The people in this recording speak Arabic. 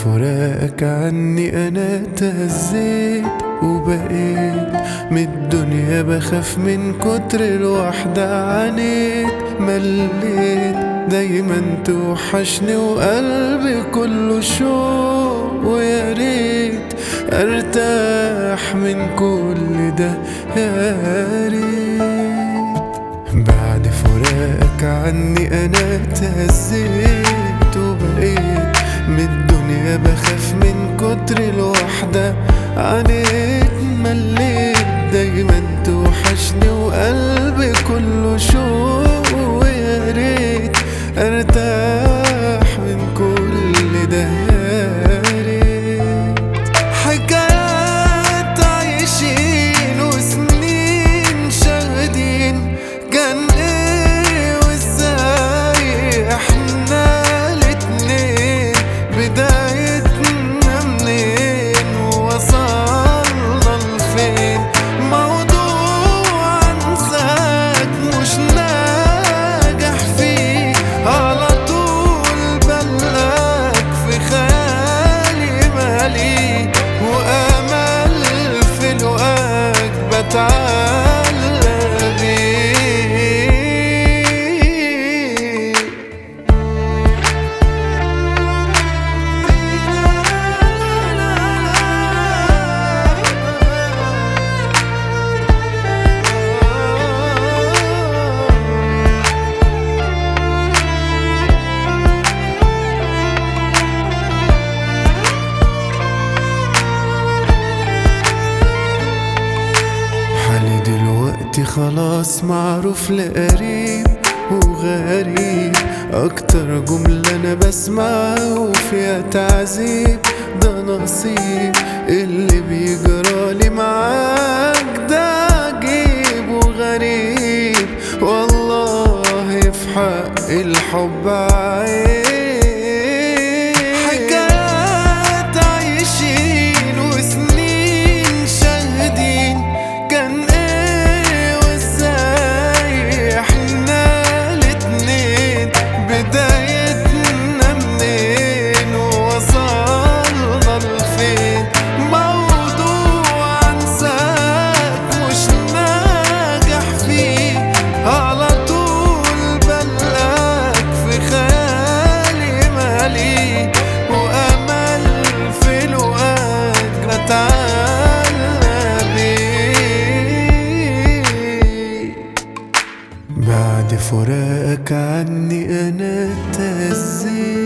فراقك عني أنا اتهزيت وبقيت من الدنيا بخاف من كتر الوحدة عانيت مليت دايما توحشني وقلبي كله شوق ويا ريت ارتاح من كل ده يا ريت. بعد فراقك عني أنا اتهزيت وبقيت من الدنيا بخاف من كتر الوحدة عانيت مليت دايما توحشني وقلبي كله شوق ويا ريت ارتاح من كل ده يا ريت. حكايات عايشين وسنين شاهدين كان ايه وازاي احنا الاتنين بدايتنا منين ووصلنا لفين. موضوع انساك مش ناجح فيه على طول بلاك في خيالي مالي وامل في لقاك بتعلى بيه. حالي دلوقتي خلاص معروف لقريب وغريب أكتر جملة أنا بسمعها وفيها تعذيب ده نصيب اللي بيجرالي معاك ده عجيب وغريب والله في حق الحب عيب. حكايات عايشين وسنين شاهدين كان ايه وازاي احنا الاتنين بدايتنا منين ووصلنا لفين. موضوع انساك مش ناجح فيه على طول بلاك في خيالي مالي وامل في لقاك بتعلى بيه. بعد فراقك عني أنا اتهزيت